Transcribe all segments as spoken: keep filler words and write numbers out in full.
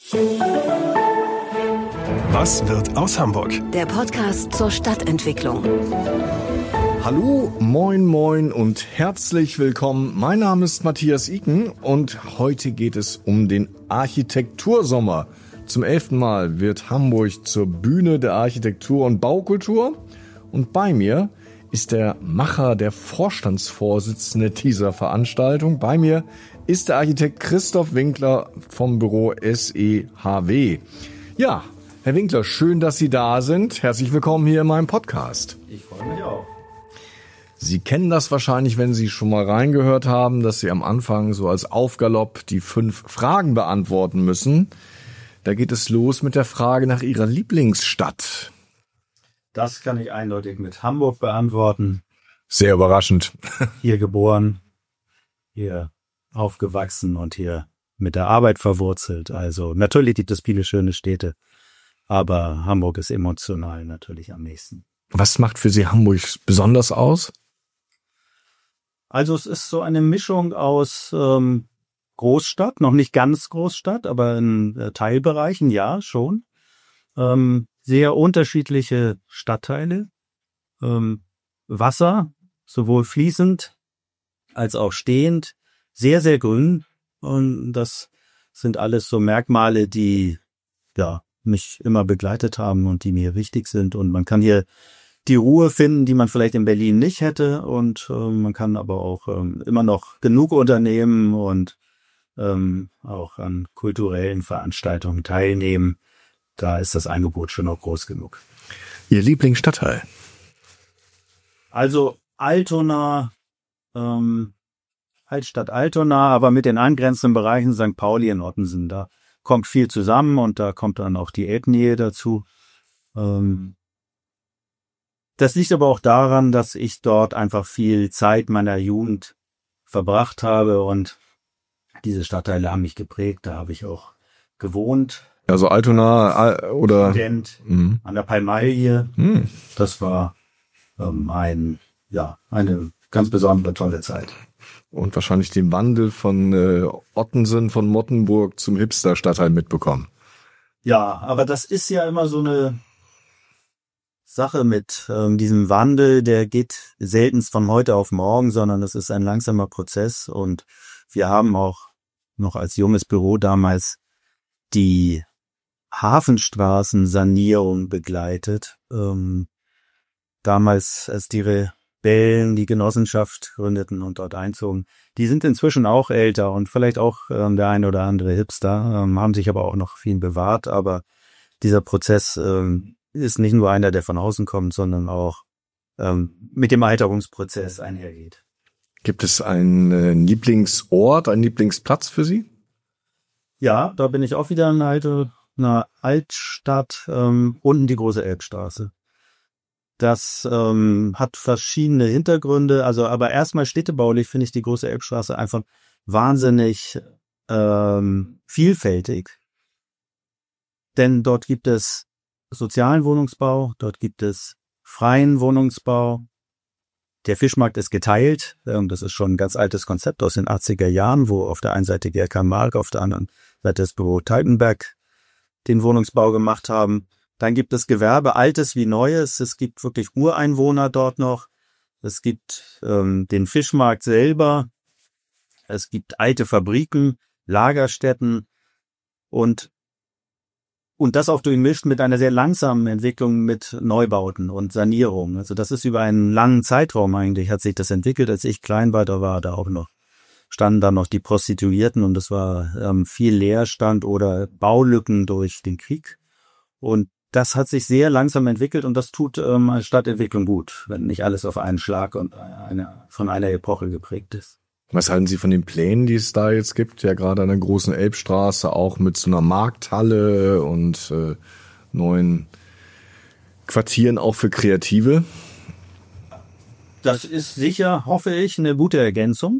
Was wird aus Hamburg? Der Podcast zur Stadtentwicklung. Hallo, moin, moin und herzlich willkommen. Mein Name ist Matthias Iken und heute geht es um den Architektursommer. Zum elften Mal wird Hamburg zur Bühne der Architektur und Baukultur. Und bei mir ist der Macher, der Vorstandsvorsitzende dieser Veranstaltung. Bei mir ist der Architekt Christoph Winkler vom Büro S E H W. Ja, Herr Winkler, schön, dass Sie da sind. Herzlich willkommen hier in meinem Podcast. Ich freue mich auch. Sie kennen das wahrscheinlich, wenn Sie schon mal reingehört haben, dass Sie am Anfang so als Aufgalopp die fünf Fragen beantworten müssen. Da geht es los mit der Frage nach Ihrer Lieblingsstadt. Das kann ich eindeutig mit Hamburg beantworten. Sehr überraschend. Hier geboren, hier aufgewachsen und hier mit der Arbeit verwurzelt. Also natürlich gibt es viele schöne Städte, aber Hamburg ist emotional natürlich am nächsten. Was macht für Sie Hamburg besonders aus? Also es ist so eine Mischung aus ähm, Großstadt, noch nicht ganz Großstadt, aber in äh, Teilbereichen, ja, schon. Ähm, sehr unterschiedliche Stadtteile. Ähm, Wasser, sowohl fließend als auch stehend. Sehr, sehr grün. Und das sind alles so Merkmale, die ja mich immer begleitet haben und die mir wichtig sind. Und man kann hier die Ruhe finden, die man vielleicht in Berlin nicht hätte. Und äh, man kann aber auch ähm, immer noch genug unternehmen und ähm, auch an kulturellen Veranstaltungen teilnehmen. Da ist das Angebot schon noch groß genug. Ihr Lieblingsstadtteil? Also Altona, ähm, Altstadt Altona, aber mit den angrenzenden Bereichen Sankt Pauli und Ottensen. Da kommt viel zusammen und da kommt dann auch die Elbnähe dazu. Ähm, das liegt aber auch daran, dass ich dort einfach viel Zeit meiner Jugend verbracht habe und diese Stadtteile haben mich geprägt. Da habe ich auch gewohnt. Also Altona oder Student mhm. an der Palmalie. Mhm. Das war ähm, ein, ja, eine ganz besondere, tolle Zeit. Und wahrscheinlich den Wandel von äh, Ottensen, von Mottenburg zum Hipster-Stadtteil mitbekommen. Ja, aber das ist ja immer so eine Sache mit ähm, diesem Wandel, der geht seltenst von heute auf morgen, sondern das ist ein langsamer Prozess. Und wir haben auch noch als junges Büro damals die Hafenstraßensanierung begleitet. Ähm, damals, als die Rebellen die Genossenschaft gründeten und dort einzogen. Die sind inzwischen auch älter und vielleicht auch ähm, der eine oder andere Hipster, ähm, haben sich aber auch noch viel bewahrt. Aber dieser Prozess ähm, ist nicht nur einer, der von außen kommt, sondern auch ähm, mit dem Alterungsprozess einhergeht. Gibt es einen äh, Lieblingsort, einen Lieblingsplatz für Sie? Ja, da bin ich auch wieder in einer, einer Altstadt, ähm, unten die große Elbstraße. Das ähm, hat verschiedene Hintergründe, also aber erstmal städtebaulich finde ich die große Elbstraße einfach wahnsinnig ähm, vielfältig. Denn dort gibt es sozialen Wohnungsbau, dort gibt es freien Wohnungsbau. Der Fischmarkt ist geteilt, das ist schon ein ganz altes Konzept aus den achtziger Jahren, wo auf der einen Seite G R K Mark, auf der anderen Seite das Büro Teutenberg den Wohnungsbau gemacht haben. Dann gibt es Gewerbe, Altes wie Neues. Es gibt wirklich Ureinwohner dort noch. Es gibt ähm, den Fischmarkt selber. Es gibt alte Fabriken, Lagerstätten und und das auch durchmischt mit einer sehr langsamen Entwicklung mit Neubauten und Sanierung. Also das ist über einen langen Zeitraum eigentlich, hat sich das entwickelt. Als ich klein war, da war da auch noch, standen da noch die Prostituierten und es war ähm, viel Leerstand oder Baulücken durch den Krieg. Und das hat sich sehr langsam entwickelt und das tut ähm, Stadtentwicklung gut, wenn nicht alles auf einen Schlag und eine, von einer Epoche geprägt ist. Was halten Sie von den Plänen, die es da jetzt gibt? Ja, gerade an der großen Elbstraße, auch mit so einer Markthalle und äh, neuen Quartieren auch für Kreative. Das ist sicher, hoffe ich, eine gute Ergänzung.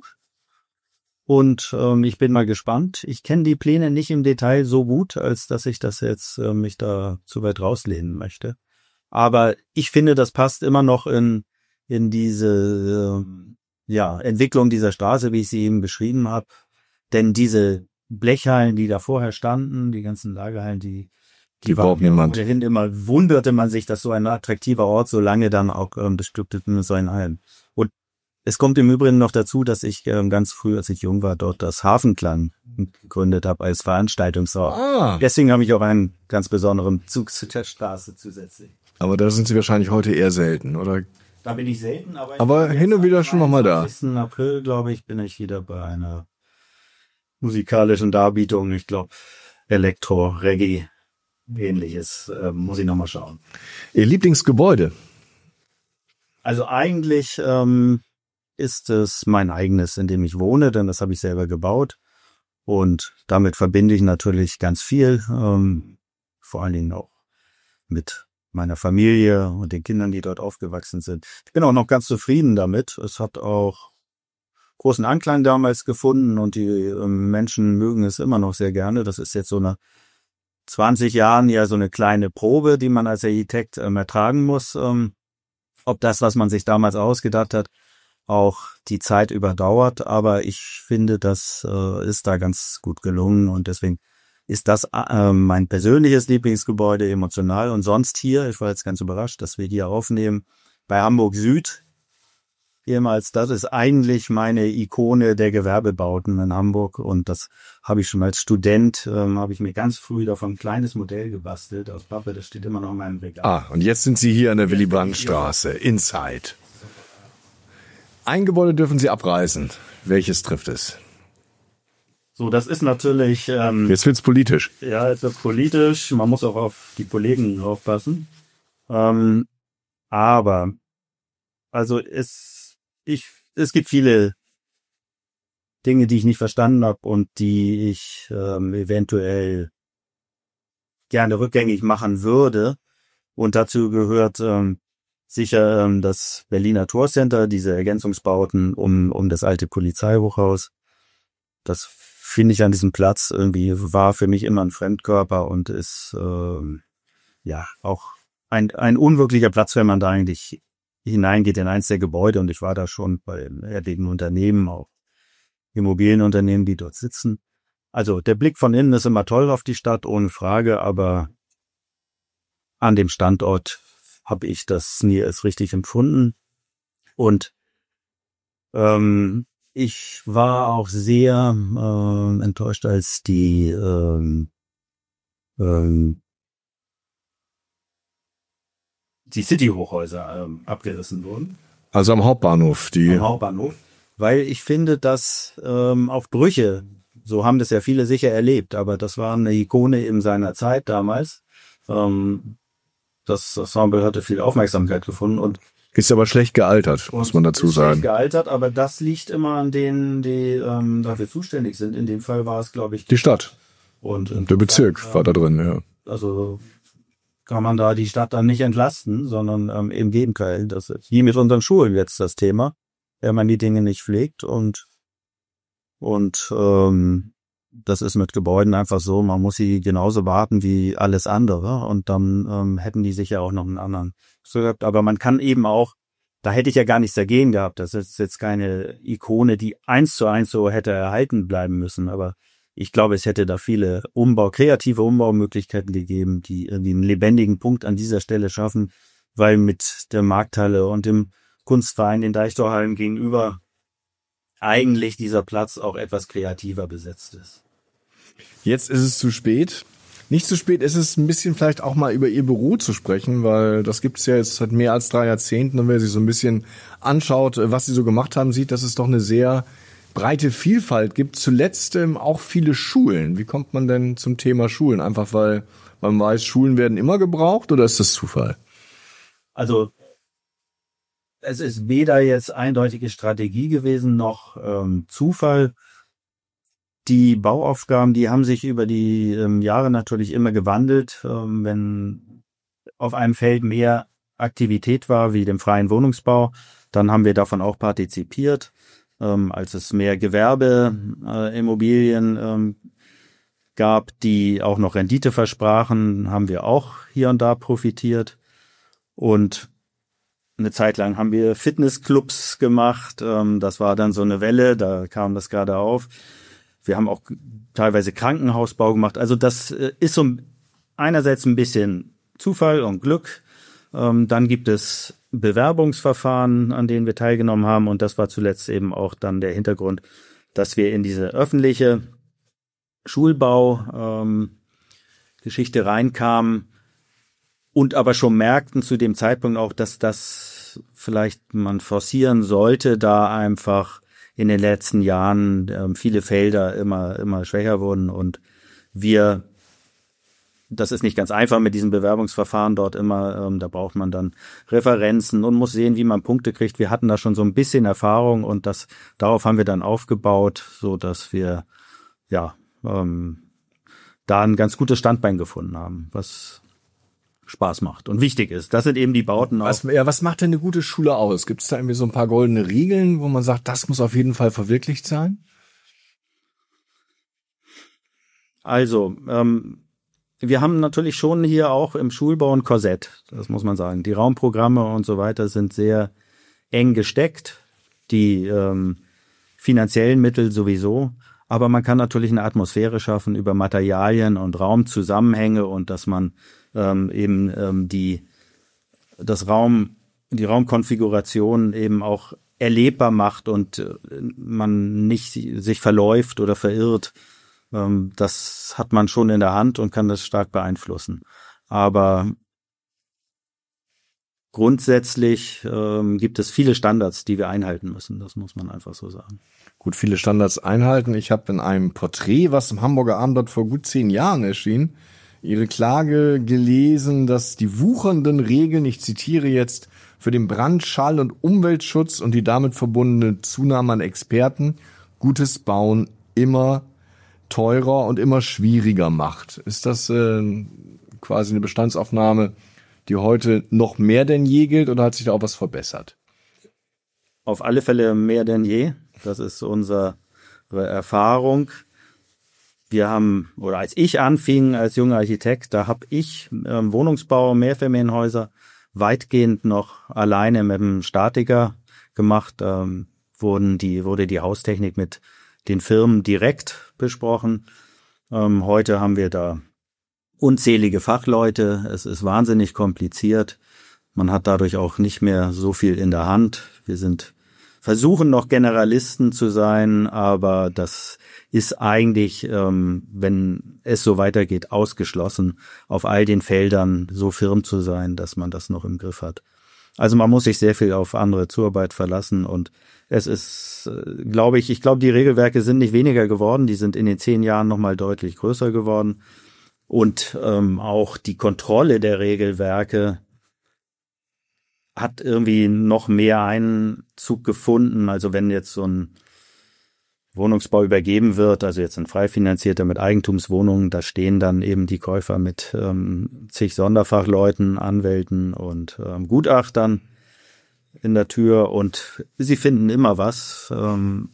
Und ähm, ich bin mal gespannt. Ich kenne die Pläne nicht im Detail so gut, als dass ich das jetzt äh, mich da zu weit rauslehnen möchte. Aber ich finde, das passt immer noch in in diese äh, ja Entwicklung dieser Straße, wie ich sie eben beschrieben habe. Denn diese Blechhallen, die da vorher standen, die ganzen Lagerhallen, die Die braucht niemand. Dahin immer wunderte man sich, dass so ein attraktiver Ort so lange dann auch ähm, bestückt ist mit so einen Hallen. Und es kommt im Übrigen noch dazu, dass ich ähm, ganz früh, als ich jung war, dort das Hafenklang gegründet habe als Veranstaltungsort. Ah, Deswegen habe ich auch einen ganz besonderen Zug zu der Straße zusätzlich. aber da sind Sie wahrscheinlich heute eher selten, oder? Da bin ich selten, aber, Aber hin und wieder schon noch mal da. Am einundzwanzigsten April, glaube ich, bin ich wieder bei einer musikalischen Darbietung. Ich glaube, Elektro, Reggae, ähnliches. Äh, muss ich noch mal schauen. Ihr Lieblingsgebäude? Also eigentlich ähm, ist es mein eigenes, in dem ich wohne, denn das habe ich selber gebaut. Und damit verbinde ich natürlich ganz viel, ähm, vor allen Dingen auch mit meiner Familie und den Kindern, die dort aufgewachsen sind. Ich bin auch noch ganz zufrieden damit. Es hat auch großen Anklang damals gefunden und die ähm, Menschen mögen es immer noch sehr gerne. Das ist jetzt so eine zwanzig Jahren ja so eine kleine Probe, die man als Architekt ähm, ertragen muss. Ähm, ob das, was man sich damals ausgedacht hat, auch die Zeit überdauert. Aber ich finde, das äh, ist da ganz gut gelungen und deswegen ist das äh, mein persönliches Lieblingsgebäude emotional. Und sonst hier, ich war jetzt ganz überrascht, dass wir hier aufnehmen, bei Hamburg Süd. Ehemals, das ist eigentlich meine Ikone der Gewerbebauten in Hamburg. Und das habe ich schon als Student, ähm, habe ich mir ganz früh davon ein kleines Modell gebastelt aus Pappe. Das steht immer noch in meinem Regal. Ah, und jetzt sind Sie hier an der Willy-Brandt-Straße, Inside. Ein Gebäude dürfen Sie abreißen. Welches trifft es? So, das ist natürlich, ähm, Jetzt wird's politisch. ja, es wird politisch. Man muss auch auf die Kollegen aufpassen. Ähm, aber, also es, ich, es gibt viele Dinge, die ich nicht verstanden habe und die ich ähm, eventuell gerne rückgängig machen würde. Und dazu gehört ähm, sicher ähm, das Berliner Torcenter, diese Ergänzungsbauten um um das alte Polizeihochhaus. Das finde ich an diesem Platz irgendwie, war für mich immer ein Fremdkörper und ist ähm, ja auch ein ein unwirklicher Platz, wenn man da eigentlich hineingeht in eins der Gebäude. Und ich war da schon bei erdenklichen Unternehmen, auch Immobilienunternehmen, die dort sitzen. Also der Blick von innen ist immer toll auf die Stadt, ohne Frage, aber an dem Standort habe ich das nie als richtig empfunden. Und ähm, ich war auch sehr äh, enttäuscht, als die ähm, ähm, die City-Hochhäuser ähm, abgerissen wurden. Also am Hauptbahnhof, die. Am Hauptbahnhof. Weil ich finde, dass ähm, auf Brüche, so haben das ja viele sicher erlebt, aber das war eine Ikone in seiner Zeit damals. Ähm, das Ensemble hatte viel Aufmerksamkeit gefunden und Ist aber schlecht gealtert, muss man dazu ist sagen. schlecht gealtert, aber das liegt immer an denen, die ähm, dafür zuständig sind. In dem Fall war es, glaube ich, Die Stadt, und der Bezirk insofern, war da drin, ja. Also kann man da die Stadt dann nicht entlasten, sondern ähm, im Gegenteil. Das ist wie mit unseren Schulen jetzt das Thema, wenn man die Dinge nicht pflegt und und ähm, das ist mit Gebäuden einfach so, man muss sie genauso warten wie alles andere und dann ähm, hätten die sicher auch noch einen anderen gehabt. Aber man kann eben auch, da hätte ich ja gar nichts dagegen gehabt. Das ist jetzt keine Ikone, die eins zu eins so hätte erhalten bleiben müssen. Aber ich glaube, es hätte da viele Umbau, kreative Umbaumöglichkeiten gegeben, die irgendwie einen lebendigen Punkt an dieser Stelle schaffen, weil mit der Markthalle und dem Kunstverein in Deichtorhallen gegenüber eigentlich dieser Platz auch etwas kreativer besetzt ist. Jetzt ist es zu spät. Nicht zu spät ist es ein bisschen vielleicht auch mal über Ihr Büro zu sprechen, weil das gibt es ja jetzt seit mehr als drei Jahrzehnten. Und wer sich so ein bisschen anschaut, was Sie so gemacht haben, sieht, dass es doch eine sehr breite Vielfalt gibt. Zuletzt ähm, auch viele Schulen. Wie kommt man denn zum Thema Schulen? Einfach weil man weiß, Schulen werden immer gebraucht oder ist das Zufall? Also es ist weder jetzt eindeutige Strategie gewesen noch ähm, Zufall. Die Bauaufgaben, die haben sich über die ähm, Jahre natürlich immer gewandelt. Ähm, wenn auf einem Feld mehr Aktivität war, wie dem freien Wohnungsbau, dann haben wir davon auch partizipiert. Ähm, als es mehr Gewerbeimmobilien äh, ähm, gab, die auch noch Rendite versprachen, haben wir auch hier und da profitiert. Und eine Zeit lang haben wir Fitnessclubs gemacht. Ähm, das war dann so eine Welle, da kam das gerade auf. wir haben auch teilweise Krankenhausbau gemacht. Also das ist so einerseits ein bisschen Zufall und Glück. Ähm, dann gibt es Bewerbungsverfahren, an denen wir teilgenommen haben. Und das war zuletzt eben auch dann der Hintergrund, dass wir in diese öffentliche Schulbau-Geschichte ähm, reinkamen und aber schon merkten zu dem Zeitpunkt auch, dass das vielleicht man forcieren sollte, da einfach in den letzten Jahren ähm, viele Felder immer immer schwächer wurden und wir, das ist nicht ganz einfach mit diesem Bewerbungsverfahren dort immer, ähm, da braucht man dann Referenzen und muss sehen, wie man Punkte kriegt. Wir hatten da schon so ein bisschen Erfahrung und das darauf haben wir dann aufgebaut, so dass wir ja ähm, da ein ganz gutes Standbein gefunden haben, was Spaß macht und wichtig ist. Das sind eben die Bauten. Was, ja, was macht denn eine gute Schule aus? Gibt es da irgendwie so ein paar goldene Regeln, wo man sagt, das muss auf jeden Fall verwirklicht sein? Also, ähm, wir haben natürlich schon hier auch im Schulbau ein Korsett, das muss man sagen. Die Raumprogramme und so weiter sind sehr eng gesteckt, die ähm, finanziellen Mittel sowieso, aber man kann natürlich eine Atmosphäre schaffen über Materialien und Raumzusammenhänge und dass man ähm, eben ähm, die das Raum die Raumkonfiguration eben auch erlebbar macht und äh, man nicht sich verläuft oder verirrt. Ähm, das hat man schon in der Hand und kann das stark beeinflussen. Aber grundsätzlich ähm, gibt es viele Standards, die wir einhalten müssen. Das muss man einfach so sagen. Gut, viele Standards einhalten. Ich habe in einem Porträt, was im Hamburger Abendblatt vor gut zehn Jahren erschien, Ihre Klage gelesen, dass die wuchernden Regeln, ich zitiere jetzt, für den Brand-, Schall- und Umweltschutz und die damit verbundene Zunahme an Experten gutes Bauen immer teurer und immer schwieriger macht. Ist das äh, quasi eine Bestandsaufnahme, die heute noch mehr denn je gilt, oder hat sich da auch was verbessert? Auf alle Fälle mehr denn je. Das ist unsere Erfahrung. Wir haben, oder als ich anfing als junger Architekt, da habe ich ähm, Wohnungsbau, Mehrfamilienhäuser weitgehend noch alleine mit dem Statiker gemacht. Ähm, wurden die, wurde die Haustechnik mit den Firmen direkt besprochen. Ähm, heute haben wir da unzählige Fachleute. Es ist wahnsinnig kompliziert. Man hat dadurch auch nicht mehr so viel in der Hand. Wir sind versuchen noch Generalisten zu sein, aber das ist eigentlich, ähm, wenn es so weitergeht, ausgeschlossen, auf all den Feldern so firm zu sein, dass man das noch im Griff hat. Also man muss sich sehr viel auf andere Zuarbeit verlassen und es ist, äh, glaube ich, ich glaube, die Regelwerke sind nicht weniger geworden, die sind in den zehn Jahren nochmal deutlich größer geworden und ähm, auch die Kontrolle der Regelwerke hat irgendwie noch mehr Einzug gefunden. Also wenn jetzt so ein Wohnungsbau übergeben wird, also jetzt ein frei finanzierter mit Eigentumswohnungen, da stehen dann eben die Käufer mit ähm, zig Sonderfachleuten, Anwälten und ähm, Gutachtern in der Tür und sie finden immer was. Ähm,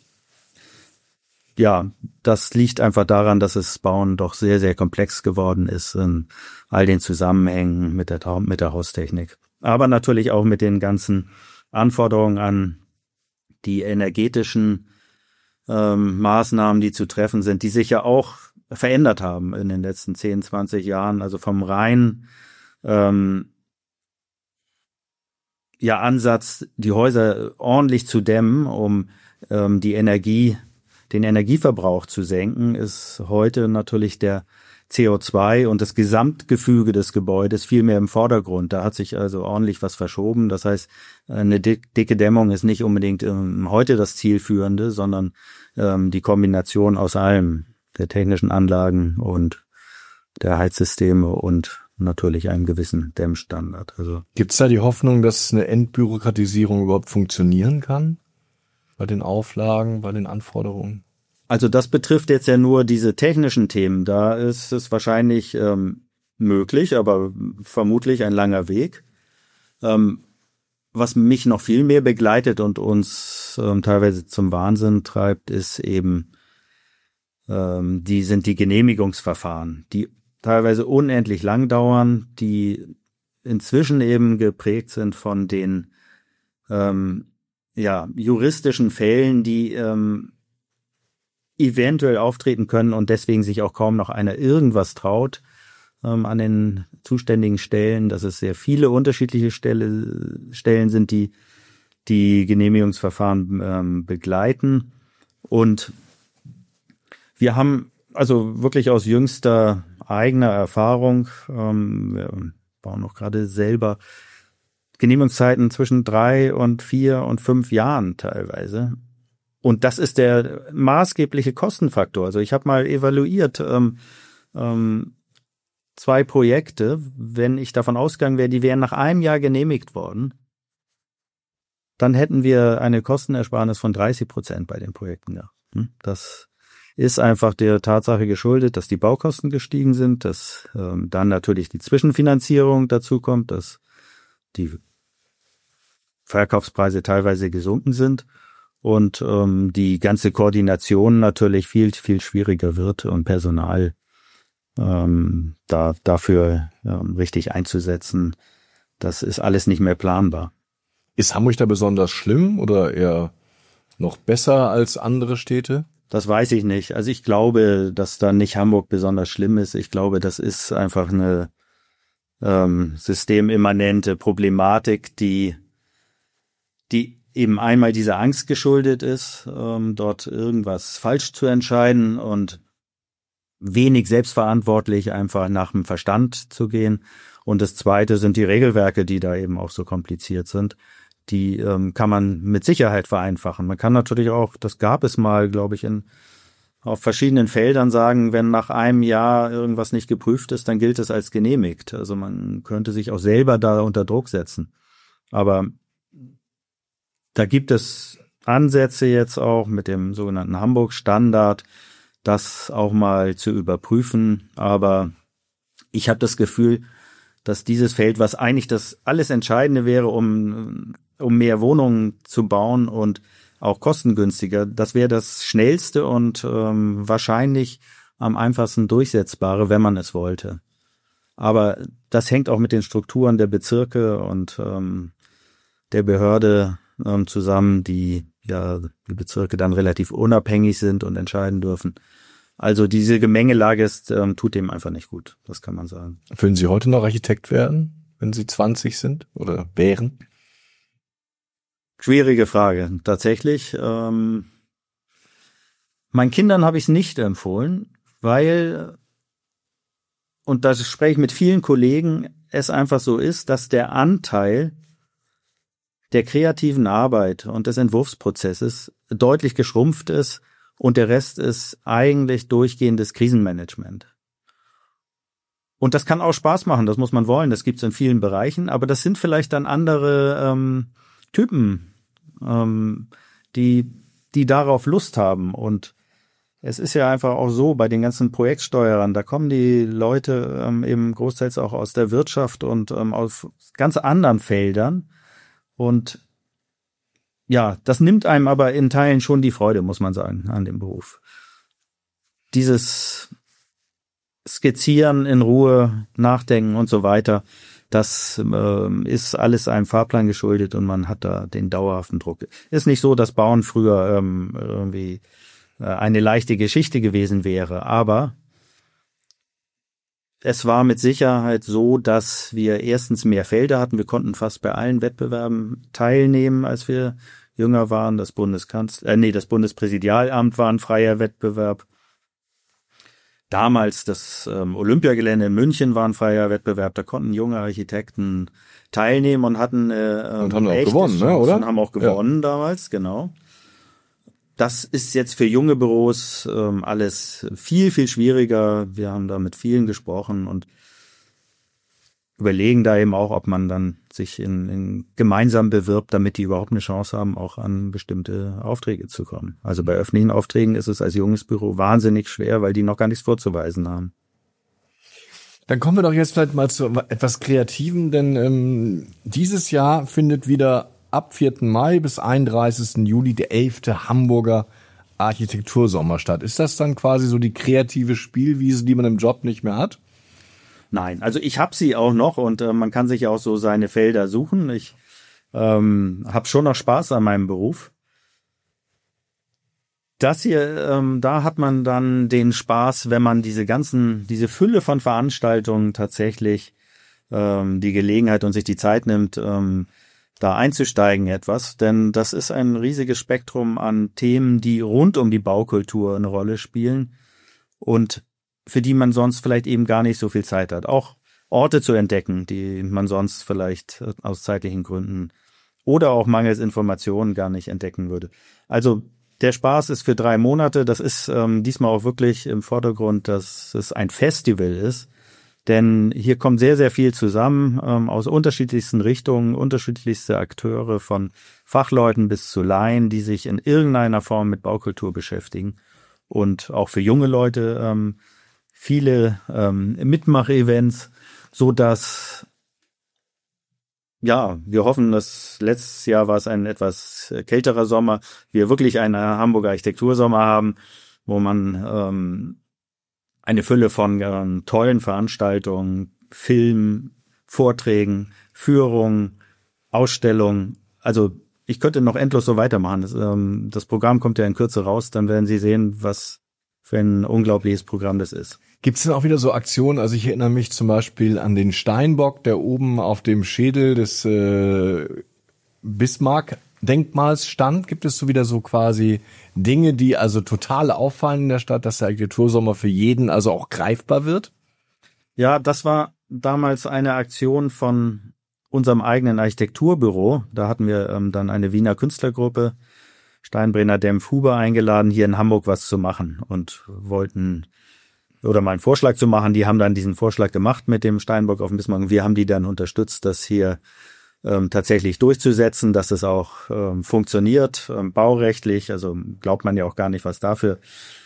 ja, das liegt einfach daran, dass das Bauen doch sehr, sehr komplex geworden ist in all den Zusammenhängen mit der, mit der Haustechnik. Aber natürlich auch mit den ganzen Anforderungen an die energetischen ähm, Maßnahmen, die zu treffen sind, die sich ja auch verändert haben in den letzten zehn, zwanzig Jahren. Also vom reinen ähm, ja, Ansatz, die Häuser ordentlich zu dämmen, um ähm, die Energie, den Energieverbrauch zu senken, ist heute natürlich der C O zwei und das Gesamtgefüge des Gebäudes viel mehr im Vordergrund. Da hat sich also ordentlich was verschoben. Das heißt, eine dicke Dämmung ist nicht unbedingt ähm, heute das Zielführende, sondern ähm, die Kombination aus allem, der technischen Anlagen und der Heizsysteme und natürlich einem gewissen Dämmstandard. Also gibt es da die Hoffnung, dass eine Entbürokratisierung überhaupt funktionieren kann? Bei den Auflagen, bei den Anforderungen? Also das betrifft jetzt ja nur diese technischen Themen. Da ist es wahrscheinlich ähm, möglich, aber vermutlich ein langer Weg. Ähm, was mich noch viel mehr begleitet und uns ähm, teilweise zum Wahnsinn treibt, ist eben, ähm, die sind die Genehmigungsverfahren, die teilweise unendlich lang dauern, die inzwischen eben geprägt sind von den ähm, ja juristischen Fällen, die ähm, eventuell auftreten können und deswegen sich auch kaum noch einer irgendwas traut ähm, an den zuständigen Stellen, dass es sehr viele unterschiedliche Stelle, Stellen sind, die die Genehmigungsverfahren ähm, begleiten. Und wir haben also wirklich aus jüngster eigener Erfahrung, ähm, wir bauen auch gerade selber Genehmigungszeiten zwischen drei und vier und fünf Jahren teilweise. Und das ist der maßgebliche Kostenfaktor. Also ich habe mal evaluiert ähm, ähm, zwei Projekte, wenn ich davon ausgegangen wäre, die wären nach einem Jahr genehmigt worden, dann hätten wir eine Kostenersparnis von dreißig Prozent bei den Projekten gehabt. Das ist einfach der Tatsache geschuldet, dass die Baukosten gestiegen sind, dass ähm, dann natürlich die Zwischenfinanzierung dazu kommt, dass die Verkaufspreise teilweise gesunken sind und ähm, die ganze Koordination natürlich viel, viel schwieriger wird und Personal ähm, da dafür ähm, richtig einzusetzen, das ist alles nicht mehr planbar. Ist Hamburg da besonders schlimm oder eher noch besser als andere Städte? Das weiß ich nicht. Also ich glaube, dass da nicht Hamburg besonders schlimm ist. Ich glaube, das ist einfach eine ähm, systemimmanente Problematik, die die eben einmal dieser Angst geschuldet ist, ähm, dort irgendwas falsch zu entscheiden und wenig selbstverantwortlich einfach nach dem Verstand zu gehen. Und das Zweite sind die Regelwerke, die da eben auch so kompliziert sind. Die ähm, kann man mit Sicherheit vereinfachen. Man kann natürlich auch, das gab es mal, glaube ich, in auf verschiedenen Feldern sagen, wenn nach einem Jahr irgendwas nicht geprüft ist, dann gilt es als genehmigt. Also man könnte sich auch selber da unter Druck setzen. Aber da gibt es Ansätze jetzt auch mit dem sogenannten Hamburg-Standard, das auch mal zu überprüfen. Aber ich habe das Gefühl, dass dieses Feld, was eigentlich das alles Entscheidende wäre, um um mehr Wohnungen zu bauen und auch kostengünstiger, das wäre das schnellste und ähm, wahrscheinlich am einfachsten durchsetzbare, wenn man es wollte. Aber das hängt auch mit den Strukturen der Bezirke und ähm, der Behörde ähm, zusammen, die ja die Bezirke dann relativ unabhängig sind und entscheiden dürfen. Also diese Gemengelage ist, ähm, tut dem einfach nicht gut, das kann man sagen. Würden Sie heute noch Architekt werden, wenn Sie zwanzig sind oder wären? Schwierige Frage, tatsächlich. Ähm, meinen Kindern habe ich es nicht empfohlen, weil, und da spreche ich mit vielen Kollegen, es einfach so ist, dass der Anteil der kreativen Arbeit und des Entwurfsprozesses deutlich geschrumpft ist und der Rest ist eigentlich durchgehendes Krisenmanagement. Und das kann auch Spaß machen, das muss man wollen, das gibt es in vielen Bereichen, aber das sind vielleicht dann andere ähm, Typen, ähm, die die darauf Lust haben. Und es ist ja einfach auch so, bei den ganzen Projektsteuerern, da kommen die Leute ähm, eben großteils auch aus der Wirtschaft und ähm, aus ganz anderen Feldern. Und ja, das nimmt einem aber in Teilen schon die Freude, muss man sagen, an dem Beruf. Dieses Skizzieren in Ruhe, Nachdenken und so weiter, das äh, ist alles einem Fahrplan geschuldet und man hat da den dauerhaften Druck. Ist nicht so, dass Bauen früher ähm, irgendwie äh, eine leichte Geschichte gewesen wäre, aber es war mit Sicherheit so, dass wir erstens mehr Felder hatten. Wir konnten fast bei allen Wettbewerben teilnehmen, als wir jünger waren. Das Bundeskanzler, äh, nee, das Bundespräsidialamt war ein freier Wettbewerb. Damals das ähm, Olympiagelände in München war ein freier Wettbewerb. Da konnten junge Architekten teilnehmen und hatten äh, und haben auch gewonnen, ne, oder? Und haben auch gewonnen ja. damals, genau. Das ist jetzt für junge Büros ähm, alles viel, viel schwieriger. Wir haben da mit vielen gesprochen und überlegen da eben auch, ob man dann sich in, in gemeinsam bewirbt, damit die überhaupt eine Chance haben, auch an bestimmte Aufträge zu kommen. Also bei öffentlichen Aufträgen ist es als junges Büro wahnsinnig schwer, weil die noch gar nichts vorzuweisen haben. Dann kommen wir doch jetzt vielleicht mal zu etwas Kreativem, denn ähm, dieses Jahr findet wieder ab vierten Mai bis einunddreißigsten Juli der elfte Hamburger Architektursommer statt. Ist das dann quasi so die kreative Spielwiese, die man im Job nicht mehr hat? Nein, also ich habe sie auch noch und äh, man kann sich auch so seine Felder suchen. Ich ähm, habe schon noch Spaß an meinem Beruf. Das hier, ähm, da hat man dann den Spaß, wenn man diese ganzen, diese Fülle von Veranstaltungen tatsächlich ähm, die Gelegenheit und sich die Zeit nimmt, ähm, da einzusteigen etwas. Denn das ist ein riesiges Spektrum an Themen, die rund um die Baukultur eine Rolle spielen und für die man sonst vielleicht eben gar nicht so viel Zeit hat. Auch Orte zu entdecken, die man sonst vielleicht aus zeitlichen Gründen oder auch mangels Informationen gar nicht entdecken würde. Also der Spaß ist für drei Monate. Das ist ähm, diesmal auch wirklich im Vordergrund, dass es ein Festival ist. Denn hier kommt sehr, sehr viel zusammen ähm, aus unterschiedlichsten Richtungen, unterschiedlichste Akteure von Fachleuten bis zu Laien, die sich in irgendeiner Form mit Baukultur beschäftigen. Und auch für junge Leute ähm, viele ähm, Mitmach-Events, so dass ja, wir hoffen, dass letztes Jahr war es ein etwas kälterer Sommer, wir wirklich einen Hamburger Architektursommer haben, wo man ähm, eine Fülle von ähm, tollen Veranstaltungen, Filmen, Vorträgen, Führungen, Ausstellungen, also ich könnte noch endlos so weitermachen. Das, ähm, das Programm kommt ja in Kürze raus, dann werden Sie sehen, was für ein unglaubliches Programm das ist. Gibt es denn auch wieder so Aktionen? Also ich erinnere mich zum Beispiel an den Steinbock, der oben auf dem Schädel des äh, Bismarck-Denkmals stand. Gibt es so wieder so quasi Dinge, die also total auffallen in der Stadt, dass der Architektursommer für jeden also auch greifbar wird? Ja, das war damals eine Aktion von unserem eigenen Architekturbüro. Da hatten wir ähm, dann eine Wiener Künstlergruppe, Steinbrenner, Dempf, Huber eingeladen, hier in Hamburg was zu machen und wollten oder mal einen Vorschlag zu machen. Die haben dann diesen Vorschlag gemacht mit dem Steinbock auf dem Bismarck. Wir haben die dann unterstützt, das hier ähm, tatsächlich durchzusetzen, dass es auch ähm, funktioniert, ähm, baurechtlich. Also glaubt man ja auch gar nicht, was dafür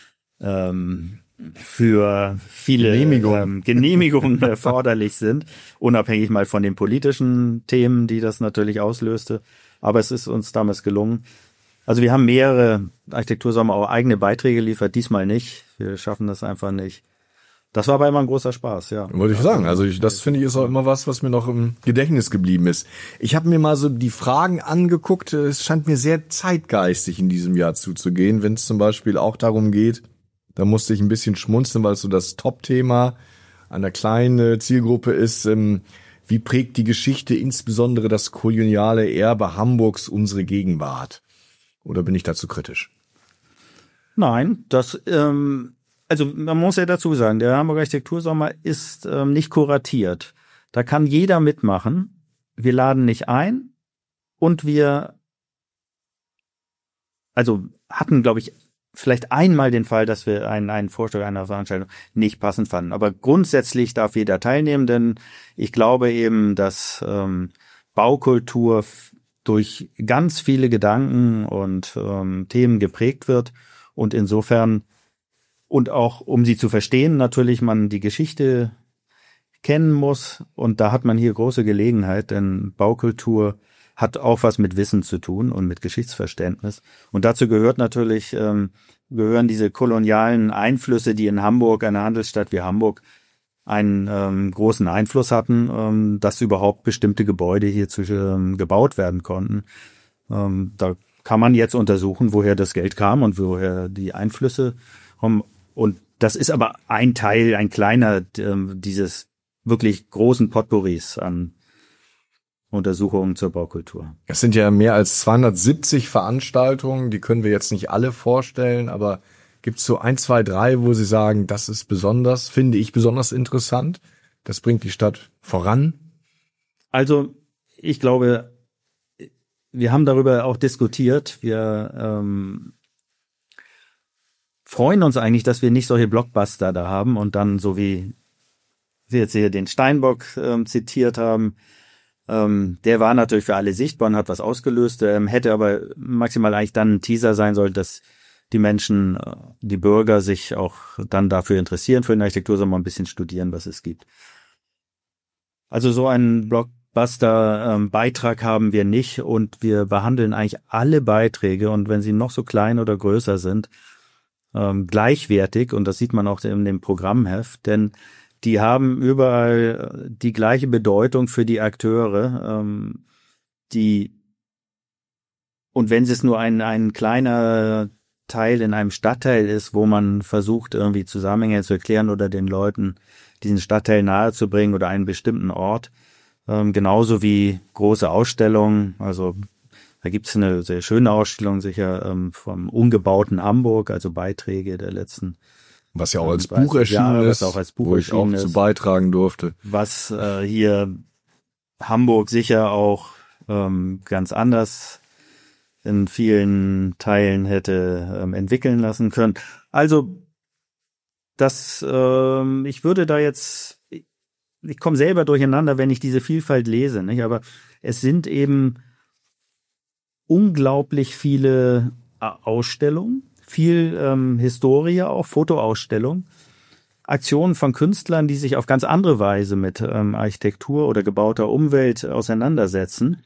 ähm, für viele Genehmigungen, ähm, Genehmigungen erforderlich sind, unabhängig mal von den politischen Themen, die das natürlich auslöste. Aber es ist uns damals gelungen. Also wir haben mehrere Architektursommer auch eigene Beiträge geliefert, diesmal nicht. Wir schaffen das einfach nicht. Das war aber immer ein großer Spaß, ja. Wollte ich sagen. Also ich, das finde ich ist auch immer was, was mir noch im Gedächtnis geblieben ist. Ich habe mir mal so die Fragen angeguckt. Es scheint mir sehr zeitgeistig in diesem Jahr zuzugehen, wenn es zum Beispiel auch darum geht, da musste ich ein bisschen schmunzeln, weil es so das Top-Thema einer kleinen Zielgruppe ist, ähm, wie prägt die Geschichte, insbesondere das koloniale Erbe Hamburgs, unsere Gegenwart? Oder bin ich dazu kritisch? Nein, das, ähm, also man muss ja dazu sagen, der Hamburger Architektursommer ist ähm, nicht kuratiert. Da kann jeder mitmachen. Wir laden nicht ein und wir, also hatten, glaube ich, vielleicht einmal den Fall, dass wir einen, einen Vorschlag einer Veranstaltung nicht passend fanden. Aber grundsätzlich darf jeder teilnehmen, denn ich glaube eben, dass ähm, Baukultur durch ganz viele Gedanken und ähm, Themen geprägt wird und insofern und auch um sie zu verstehen, natürlich man die Geschichte kennen muss und da hat man hier große Gelegenheit, denn Baukultur hat auch was mit Wissen zu tun und mit Geschichtsverständnis und dazu gehört natürlich, ähm, gehören diese kolonialen Einflüsse, die in Hamburg, einer Handelsstadt wie Hamburg, einen ähm, großen Einfluss hatten, ähm, dass überhaupt bestimmte Gebäude hier zu, ähm, gebaut werden konnten. Ähm, da kann man jetzt untersuchen, woher das Geld kam und woher die Einflüsse kommen. Und das ist aber ein Teil, ein kleiner ähm, dieses wirklich großen Potpourris an Untersuchungen zur Baukultur. Es sind ja mehr als zweihundertsiebzig Veranstaltungen, die können wir jetzt nicht alle vorstellen, aber gibt es so ein, zwei, drei, wo Sie sagen, das ist besonders, finde ich besonders interessant, das bringt die Stadt voran? Also ich glaube, wir haben darüber auch diskutiert. Wir ähm, freuen uns eigentlich, dass wir nicht solche Blockbuster da haben und dann so wie Sie jetzt hier den Steinbock ähm, zitiert haben, ähm, der war natürlich für alle sichtbar und hat was ausgelöst, ähm, hätte aber maximal eigentlich dann ein Teaser sein sollen, dass die Menschen, die Bürger sich auch dann dafür interessieren, für den Architektursommer ein bisschen studieren, was es gibt. Also so einen Blockbuster-Beitrag haben wir nicht und wir behandeln eigentlich alle Beiträge und wenn sie noch so klein oder größer sind, ähm, gleichwertig und das sieht man auch in dem Programmheft, denn die haben überall die gleiche Bedeutung für die Akteure, ähm, die und wenn es nur ein, ein kleiner Teil in einem Stadtteil ist, wo man versucht, irgendwie Zusammenhänge zu erklären oder den Leuten diesen Stadtteil nahezubringen oder einen bestimmten Ort. Ähm, genauso wie große Ausstellungen. Also da gibt es eine sehr schöne Ausstellung sicher ähm, vom umgebauten Hamburg, also Beiträge der letzten. Was ja auch als Buch erschienen ist, auch als Buch wo ich auch zu beitragen durfte. Was äh, hier Hamburg sicher auch ähm, ganz anders in vielen Teilen hätte ähm, entwickeln lassen können. Also das, ähm, ich würde da jetzt, ich, ich komme selber durcheinander, wenn ich diese Vielfalt lese, nicht? Aber es sind eben unglaublich viele Ausstellungen, viel ähm, Historie, auch Fotoausstellungen, Aktionen von Künstlern, die sich auf ganz andere Weise mit ähm, Architektur oder gebauter Umwelt auseinandersetzen.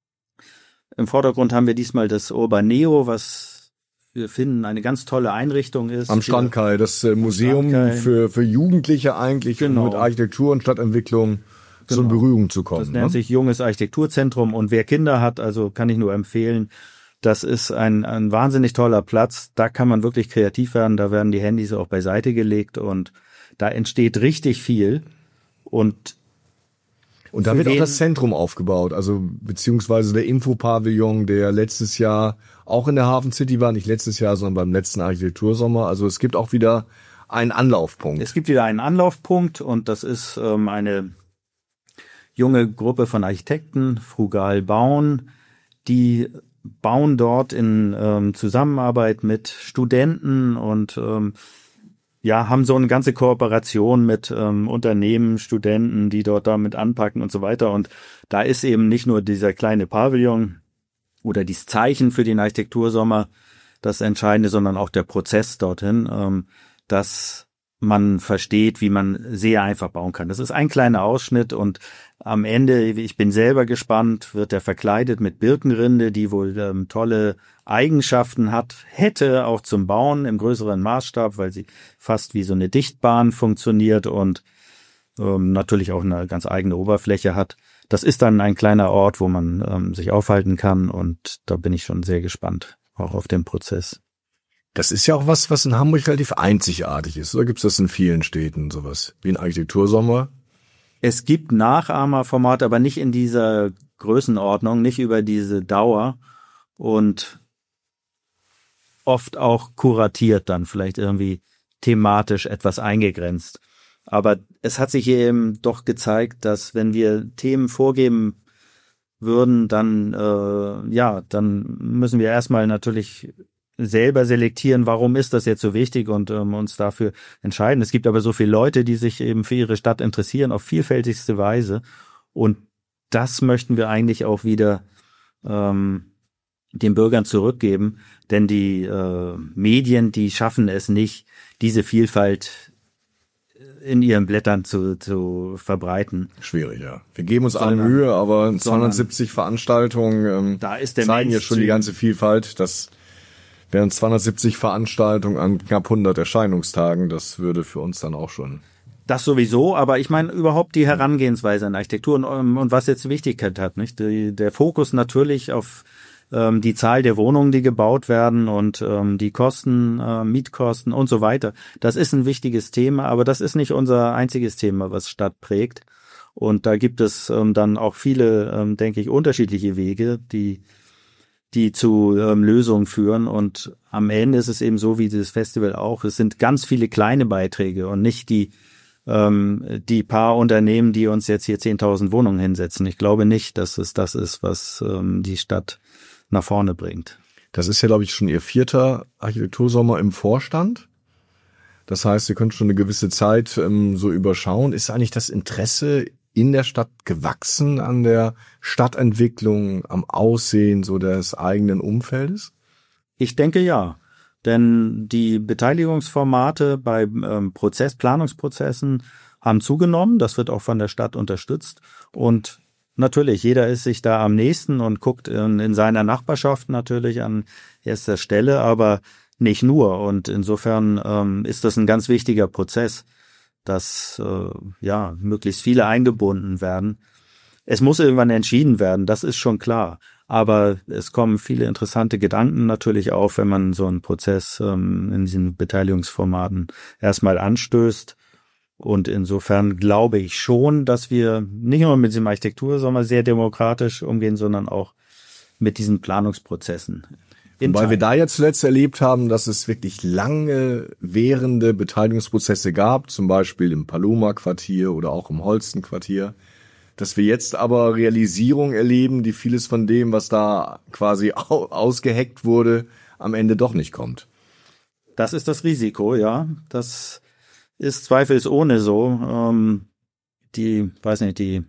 Im Vordergrund haben wir diesmal das Urbaneo, was wir finden eine ganz tolle Einrichtung ist. Am Strandkai, das äh, Museum Strandkai. für für Jugendliche eigentlich, genau. um mit Architektur und Stadtentwicklung genau. so in Berührung zu kommen. Das nennt ne? sich Junges Architekturzentrum und wer Kinder hat, also kann ich nur empfehlen, das ist ein, ein wahnsinnig toller Platz. Da kann man wirklich kreativ werden, da werden die Handys auch beiseite gelegt und da entsteht richtig viel und Und da wird auch das Zentrum aufgebaut, also beziehungsweise der Infopavillon, der letztes Jahr auch in der Hafen City war, nicht letztes Jahr, sondern beim letzten Architektursommer. Also es gibt auch wieder einen Anlaufpunkt. Es gibt wieder einen Anlaufpunkt und das ist ähm, eine junge Gruppe von Architekten, Frugal Bauen, die bauen dort in ähm, Zusammenarbeit mit Studenten und ähm, ja, haben so eine ganze Kooperation mit ähm, Unternehmen, Studenten, die dort damit anpacken und so weiter. Und da ist eben nicht nur dieser kleine Pavillon oder dieses Zeichen für den Architektursommer das Entscheidende, sondern auch der Prozess dorthin, ähm, dass man versteht, wie man sehr einfach bauen kann. Das ist ein kleiner Ausschnitt und am Ende, ich bin selber gespannt, wird er verkleidet mit Birkenrinde, die wohl ähm, tolle Eigenschaften hat, hätte auch zum Bauen im größeren Maßstab, weil sie fast wie so eine Dichtbahn funktioniert und ähm, natürlich auch eine ganz eigene Oberfläche hat. Das ist dann ein kleiner Ort, wo man ähm, sich aufhalten kann und da bin ich schon sehr gespannt, auch auf den Prozess. Das ist ja auch was, was in Hamburg relativ einzigartig ist. Oder gibt es das in vielen Städten, sowas wie ein Architektursommer? Es gibt Nachahmerformate, aber nicht in dieser Größenordnung, nicht über diese Dauer und oft auch kuratiert dann, vielleicht irgendwie thematisch etwas eingegrenzt. Aber es hat sich eben doch gezeigt, dass wenn wir Themen vorgeben würden, dann äh, ja, dann müssen wir erstmal natürlich selber selektieren, warum ist das jetzt so wichtig und ähm, uns dafür entscheiden. Es gibt aber so viele Leute, die sich eben für ihre Stadt interessieren, auf vielfältigste Weise. Und das möchten wir eigentlich auch wieder ähm, den Bürgern zurückgeben, denn die äh, Medien, die schaffen es nicht, diese Vielfalt in ihren Blättern zu, zu verbreiten. Schwierig, ja. Wir geben uns alle Mühe, aber zweihundertsiebzig Veranstaltungen ähm, da ist der zeigen ja schon die ganze Vielfalt, dass während zweihundertsiebzig Veranstaltungen an knapp hundert Erscheinungstagen, das würde für uns dann auch schon. Das sowieso, aber ich meine überhaupt die Herangehensweise an Architektur und, und was jetzt Wichtigkeit hat, nicht? Die, der Fokus natürlich auf ähm, die Zahl der Wohnungen, die gebaut werden und ähm, die Kosten, äh, Mietkosten und so weiter. Das ist ein wichtiges Thema, aber das ist nicht unser einziges Thema, was Stadt prägt. Und da gibt es ähm, dann auch viele, ähm, denke ich, unterschiedliche Wege, die die zu ähm, Lösungen führen. Und am Ende ist es eben so wie dieses Festival auch. Es sind ganz viele kleine Beiträge und nicht die ähm, die paar Unternehmen, die uns jetzt hier zehntausend Wohnungen hinsetzen. Ich glaube nicht, dass es das ist, was ähm, die Stadt nach vorne bringt. Das ist ja, glaube ich, schon Ihr vierter Architektursommer im Vorstand. Das heißt, Sie können schon eine gewisse Zeit ähm, so überschauen. Ist eigentlich das Interesse in der Stadt gewachsen an der Stadtentwicklung, am Aussehen so des eigenen Umfeldes? Ich denke ja, denn die Beteiligungsformate bei ähm, Prozess, Planungsprozessen haben zugenommen. Das wird auch von der Stadt unterstützt und natürlich, jeder ist sich da am nächsten und guckt in, in seiner Nachbarschaft natürlich an erster Stelle, aber nicht nur. Und insofern ähm, ist das ein ganz wichtiger Prozess, dass äh, ja möglichst viele eingebunden werden. Es muss irgendwann entschieden werden, das ist schon klar. Aber es kommen viele interessante Gedanken natürlich auf, wenn man so einen Prozess ähm, in diesen Beteiligungsformaten erstmal anstößt. Und insofern glaube ich schon, dass wir nicht nur mit diesem Architektur, sondern sehr demokratisch umgehen, sondern auch mit diesen Planungsprozessen. Weil wir da jetzt zuletzt erlebt haben, dass es wirklich lange währende Beteiligungsprozesse gab, zum Beispiel im Paloma-Quartier oder auch im Holsten-Quartier, dass wir jetzt aber Realisierung erleben, die vieles von dem, was da quasi ausgeheckt wurde, am Ende doch nicht kommt. Das ist das Risiko, ja. Das ist zweifelsohne so. Ähm, die, weiß nicht, die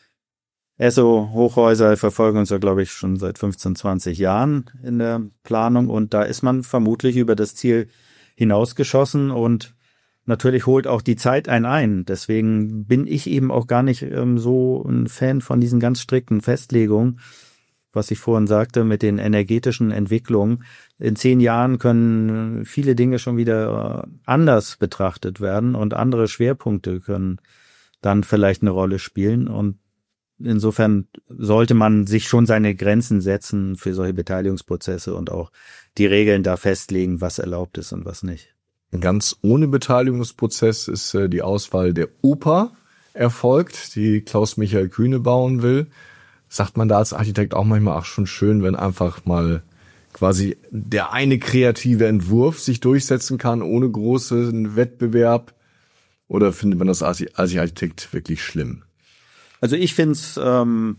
Esso-Hochhäuser verfolgen uns ja, glaube ich, schon seit fünfzehn, zwanzig Jahren in der Planung und da ist man vermutlich über das Ziel hinausgeschossen und natürlich holt auch die Zeit einen ein. Deswegen bin ich eben auch gar nicht ähm, so ein Fan von diesen ganz strikten Festlegungen, was ich vorhin sagte, mit den energetischen Entwicklungen. In zehn Jahren können viele Dinge schon wieder anders betrachtet werden und andere Schwerpunkte können dann vielleicht eine Rolle spielen. Und insofern sollte man sich schon seine Grenzen setzen für solche Beteiligungsprozesse und auch die Regeln da festlegen, was erlaubt ist und was nicht. Ganz ohne Beteiligungsprozess ist äh, die Auswahl der Oper erfolgt, die Klaus-Michael Kühne bauen will. Sagt man da als Architekt auch manchmal, ach schon schön, wenn einfach mal quasi der eine kreative Entwurf sich durchsetzen kann, ohne großen Wettbewerb? Oder findet man das als Architekt wirklich schlimm? Also ich finde es, ähm,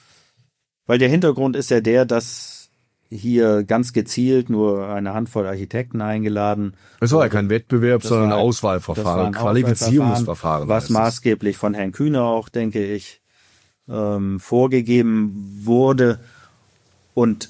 weil der Hintergrund ist ja der, dass hier ganz gezielt nur eine Handvoll Architekten eingeladen. Es war ja kein Wettbewerb, das sondern ein war, Auswahlverfahren, ein Qualifizierungsverfahren. Was maßgeblich von Herrn Kühne auch, denke ich, ähm, vorgegeben wurde. Und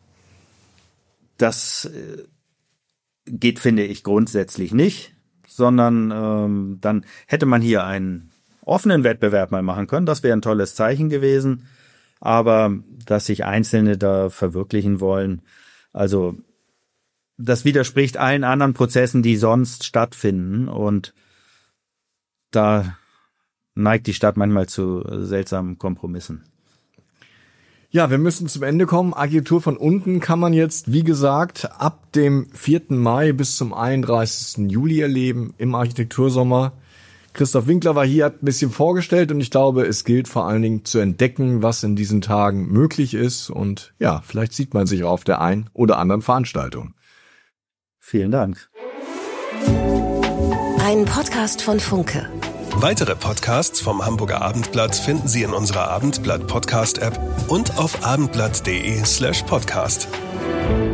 das äh, geht, finde ich, grundsätzlich nicht, sondern ähm, dann hätte man hier einen offenen Wettbewerb mal machen können. Das wäre ein tolles Zeichen gewesen. Aber dass sich Einzelne da verwirklichen wollen, also das widerspricht allen anderen Prozessen, die sonst stattfinden. Und da neigt die Stadt manchmal zu seltsamen Kompromissen. Ja, wir müssen zum Ende kommen. Architektur von unten kann man jetzt, wie gesagt, ab dem vierten Mai bis zum einunddreißigsten Juli erleben im Architektursommer. Christoph Winkler war hier, hat ein bisschen vorgestellt und ich glaube, es gilt vor allen Dingen zu entdecken, was in diesen Tagen möglich ist und ja, vielleicht sieht man sich auch auf der einen oder anderen Veranstaltung. Vielen Dank. Ein Podcast von Funke. Weitere Podcasts vom Hamburger Abendblatt finden Sie in unserer Abendblatt Podcast App und auf abendblatt punkt de slash podcast.